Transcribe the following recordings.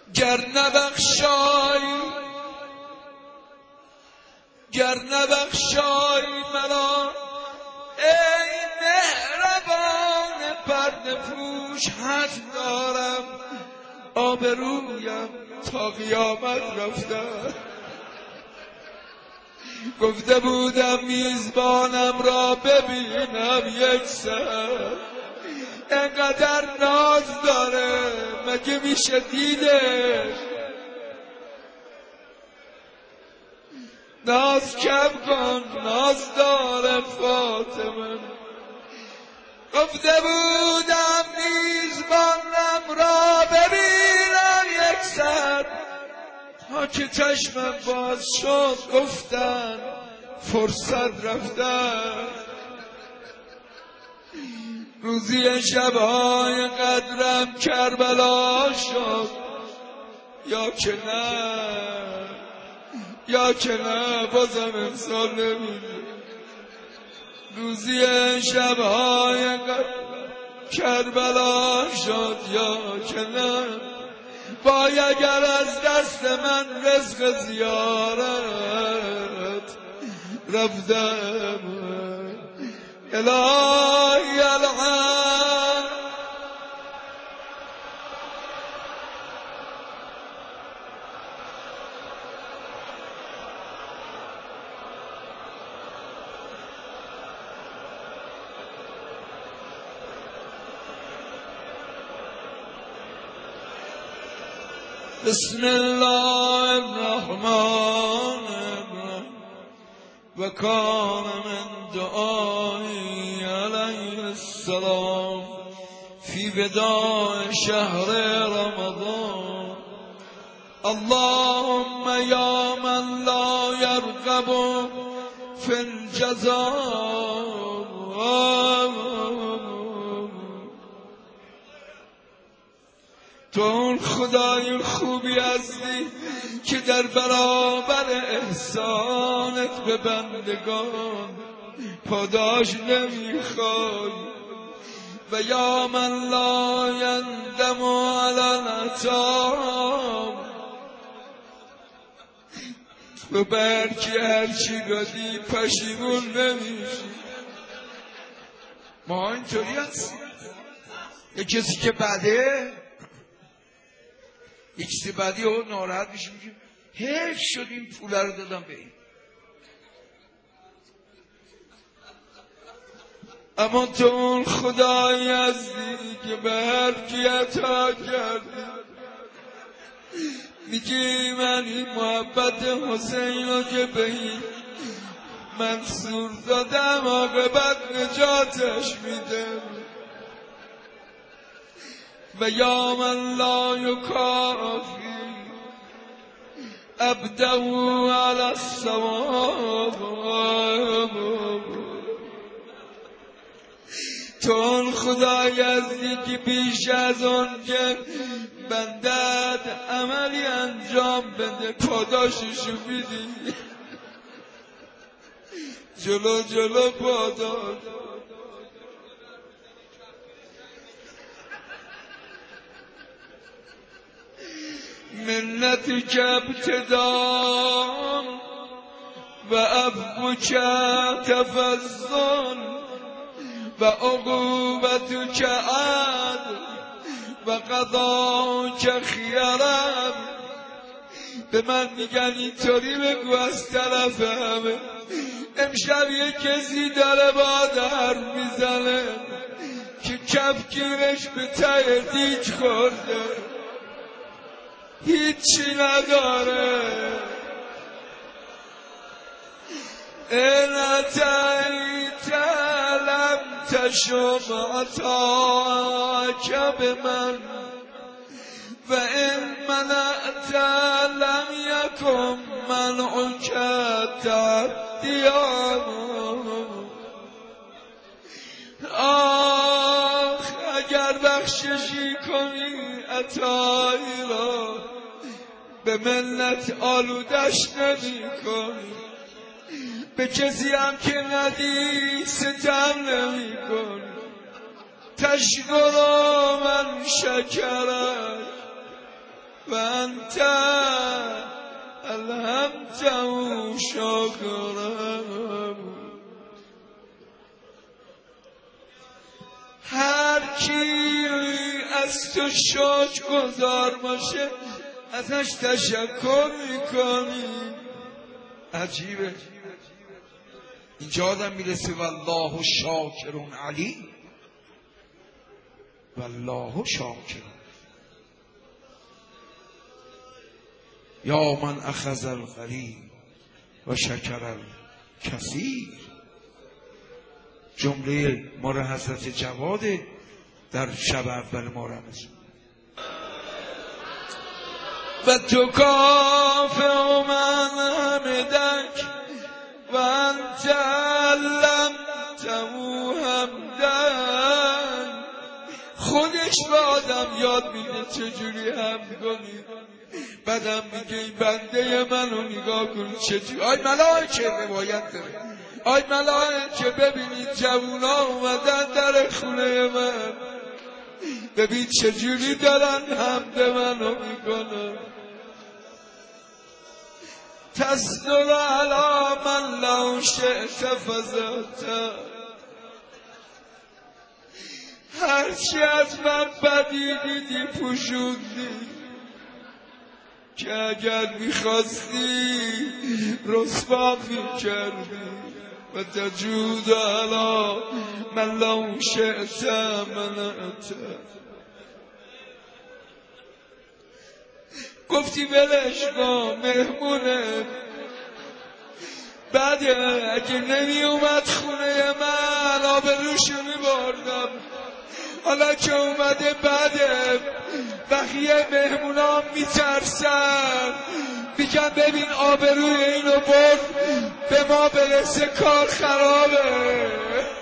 گر نبخشایی مرا ای مهربان پرده پوش، حد دارم آبرویم تا قیامت رفتم. گفته بودم میزبانم را ببینم یک سر، انقدر ناز داره مگه میشه دیدش؟ ناز کم کن، ناز داره فاطمه. گفته بودم میزبانم را ببینم یک سر، تا که چشمم باز شد گفتن فرصت رفتن. روزی شبهای قدرم کربلا شد، یا که نه بازم انسان نمیده. روزی شبهای کربلا شد، یا که نه وای اگر از دست من رزق زیارت رفتم. الهی الان بسم الله الرحمن الرحیم و کان من دعای علیه السلام فی وداع شهر رمضان. اللهم یا من لا یرغب فی الجزاء، تو اون خدای خوبی هستی که در برابر احسانت به بندگان پاداش نمیخوای. و یا من لا یندم علی العطا، تو برکی هرچی دادی پشیمون نمیشی. ما اینطوری هستیم. یه کسی که بده، یک چیز بعدی او ناراحت میشه، میگه حیف شد این پول رو دادم به این. اما تو اون خدایی هستی که به هر کی عطا کردی. میگی من این محبت حسین رو که به این منصور دادم عاقبت نجاتش میدم. و یا من لا یکافی عبده علی الصواب، تو اون خدای هستی که بیش از اون که بندت عملی انجام بده پاداششو میدی. جلو پاداش. منتی که ابتدام و عفو که تفضل و عقوبت که عدل و قضا که خیرم. به من میگن اینطوری بگو از طرف همه. امشب یه کسی داره با در میزنه که کفگیرش به ته دیج خورده، هیچی نداره. این اتیت لم تشم عطاک به من و این منعت لم یکن منعک تعدیان. آخ اگر بخششی کنی عطایی را به منت آلودش نمی کنی، به کسی هم که ندی ستم نمی کنی. تشکر من شکرک و انت الهمته شاکرا. هر کی از تو شکرگزار باشه ازش تشکر میکنی. عجیبه اینجا آدم میرسه والله شاکر علیم، والله شاکر. یا من اخذ القلیل و شکر الکثیر. جمله ما را حضرت جواد در شب اول ما رمضان. و تو کافه من حمدک و انت علمته حمدن. خودش به آدم یاد میده چجوری حمد کنی، بعدم میگه این بنده منو نگاه کن چجوری. آی ملائکه روایت داره، آی ملائکه ببینید جوونا اومدن در خونه من، ببین چجوری دارن حمد منو میکنن. تصدر علی من لو شئت فزعت. هرچی از من بدی دیدی پوشوندی که اگر میخواستی رسوا میکردی. و تجود علی من لو شئت منعت. گفتی ولش کن مهمونه، بعد اگه نمی اومد خونه من آبروشو میبردم. حالا که اومده بعده بقیه مهمونام میترسن، میگن ببین آبروی اینو برد به ما برسه کار خرابه.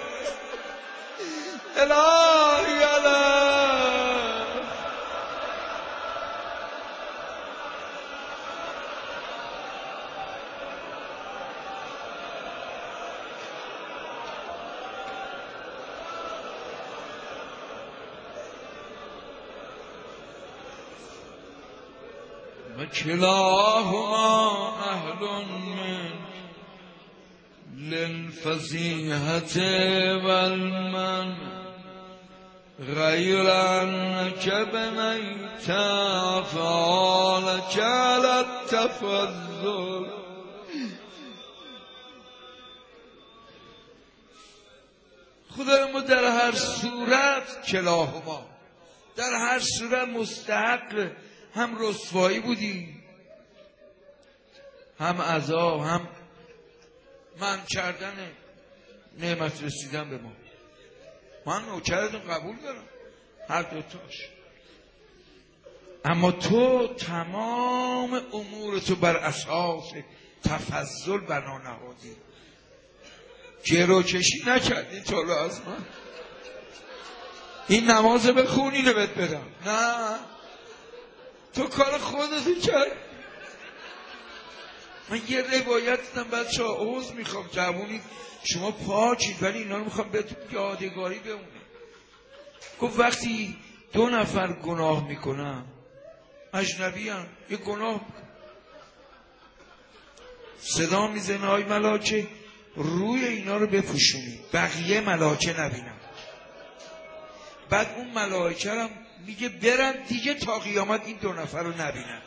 الهی الهی و کلاهما اهل من للفضیحة والمن غیر انک بنیت فعالک علی التفضل. خدا ما در هر صورت کلاهما، در هر صورت مستحق هم رسوایی بودی، هم عذاب، هم منع کردن نعمت رسیدن به ما. من نوکرتون قبول دارم هر دوتاش، اما تو تمام امور تو بر اساس تفضل بنا نهادی، گروکشی نکردی تو از من. این نماز بخونی رو بهت بدم، نه تو کار خودتی کرد. من یه روایت دیدم بچه ها عوض میخوام جوونی شما پاکید ولی اینا رو میخوام بهتون یادگاری بمونه. گفت وقتی 2 نفر گناه میکنن اجنبی هم یه گناه میکنن، صدا میزنه های ملاکه روی اینا رو بپوشونی بقیه ملاکه نبینن. بعد اون ملائکه هم میگه برن دیگه تا قیامت این 2 نفر رو نبینن.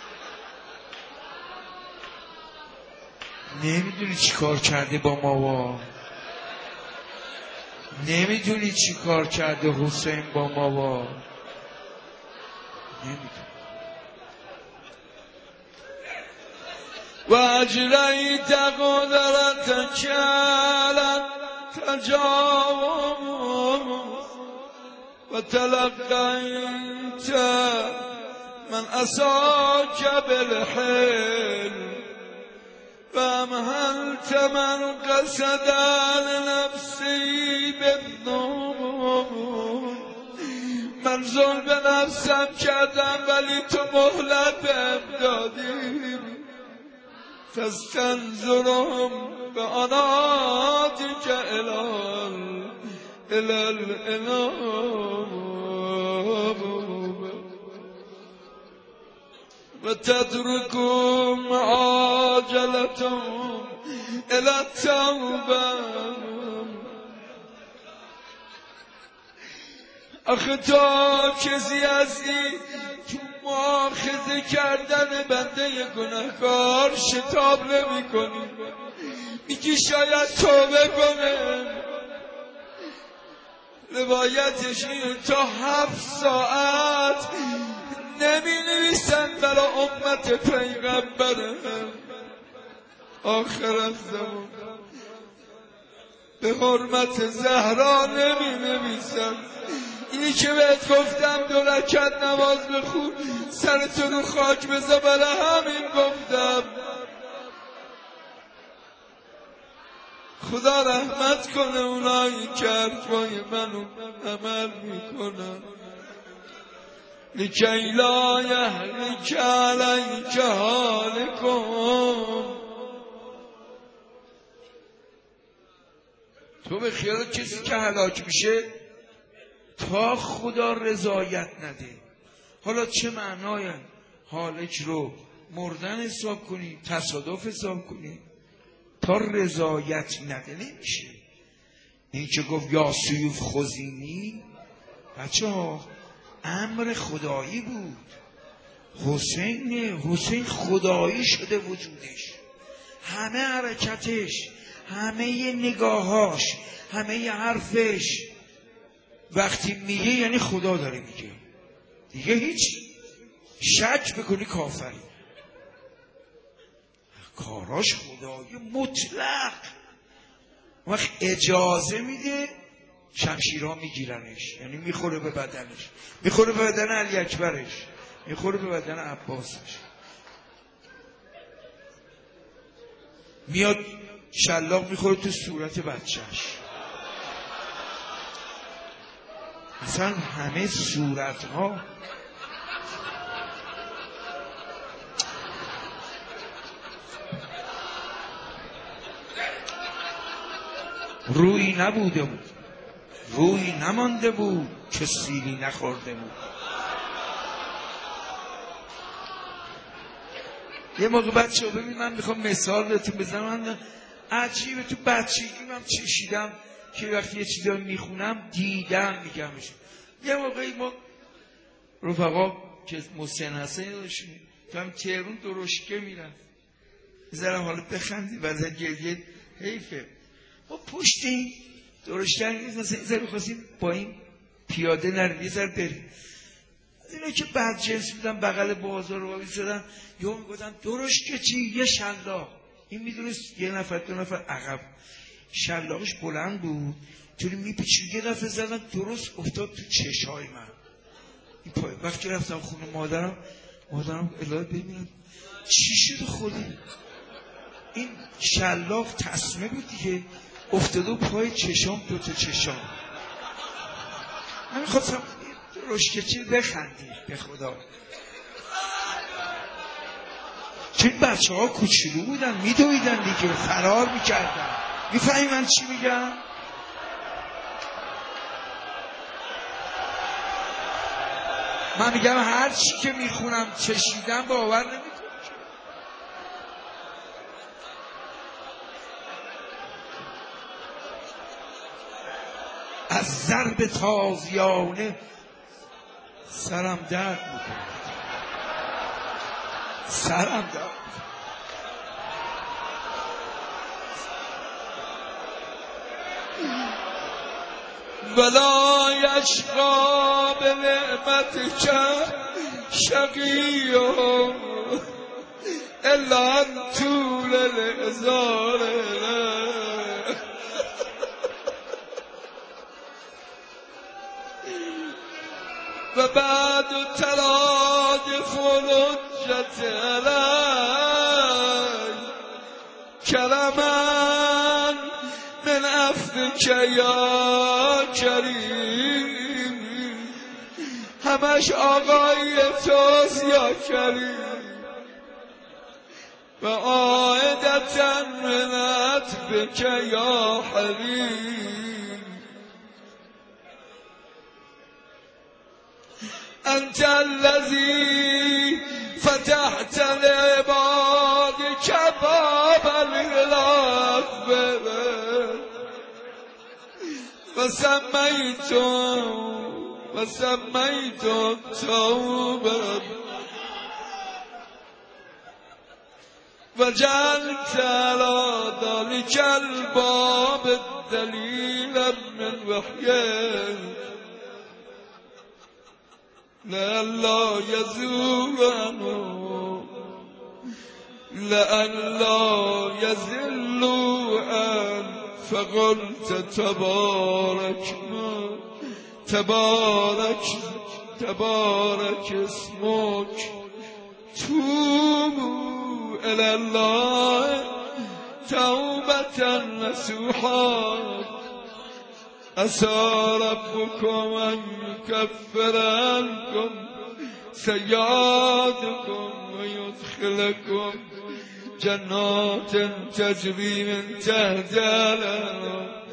نمیدونی چی کار کرده با ماوا، نمیدونی چی کار کرده حسین با ماوا، نمیدونی. و اجریت قدرت کلت تجاوز و تلقیت من اساک بالحلم و امهلت من قصد لنفسی بالظلم. من ظلم به نفسم کردم ولی تو مهلت بهم دادی. فاستنظرهم به عنادک الال و تدرکم عاجلتم الی التوبه. آخه تا کسی هستی تو مؤاخذه کردن بنده گناهکار شتاب نمی کنی، میگی شاید توبه کنه. روایتش این تا 7 ساعت نمی نویسن برای امت پیغمبرم آخر الزمان، به حرمت زهرا نمی نویسن. اینی که بهت گفتم 2 رکعت نماز بخون، سرتو رو خاک بذار، برای همین گفتم. خدا رحمت کنه اونایی که حرفای منو عمل میکنن. لکی لا یهلک علیک حالکم. تو به خیال کسی که هلاک میشه تا خدا رضایت نده. حالا چه معنای هالک رو مردن حساب کنی، تصادف حساب کنی، تا رضایت نده نمیشه. این که گفت یا سیوف خزینی، بچه ها امر خدایی بود. حسین خدایی شده وجودش، همه حرکتش، همه نگاهاش، همه حرفش وقتی میگه یعنی خدا داره میگه دیگه. هیچ شک بکنی کافری. کاراش خدایی مطلق. وقت اجازه میده شمشیرها میگیرنش، یعنی میخوره به بدنش، میخوره به بدن علی اکبرش، میخوره به بدن عباسش. میاد شلاق میخوره تو صورت بچهش. اصلا همه صورتها روی نبوده بود، روی نمانده بود که سیلی نخورده بود. یه موقع بچه ببین، من میخوام مثال بهتون بزنم. من عجیبه تو بچگی من چشیدم که وقتی یه چیزی رو میخونم دیدم میگمش. یه موقعی ما رفقا که محسن حسین داشتیم تو هم تهرون درشکه میرن، بذارم حالا بخندی وزن گریه حیفه. ما پشتیم درشکه هنگیز مثلا این ذره خواستیم با این پیاده نریم یه ذره بریم. اینه که بعد جنس بودن بغل بازار رو بیستدن یا میگفتن درشکه چی؟ یه شلاق. این میدونست 1 نفر 2 نفر عقب شلاقش بلند بود، توری میپیچید. یه دفعه زدن درست افتاد تو چشای من. این پای وقتی رفتم خونه مادرم الهی ببینم چی شده خودی. این شلاق تسمه بود دیگه، افتاده پای چشام، 2 تا چشام. من میخواستم درشکه چی بخندی به خدا. چون بچه ها کوچولو بودن میدویدن دیگه، فرار میکردن. میفهمی من چی میگم؟ من میگم هر چی که میخونم چشیدم باور نمیکنم. از ضرب تازیانه سرم درد میکنه، سرم درد. ولا یشقا به نعمت شقی الا طول الازار. و بعد ترادف الحجت علی کرما من عفوک یا کریم. همش آقای توست یا کریم. و عائدتا من عطفک یا حلیم. انت الذی فتح تحت العباد كباب الغلاف وسميت التوبة وجعلت على ذلك الباب دليلا من وحيه لئلا يزلوا أن فقلت تبارك اسمك توبوا إلى الله توبة نصوحا عسى ربكم أن يكفر عنكم سيئاتكم ويدخلكم جنات تجري من تحتها الأنهار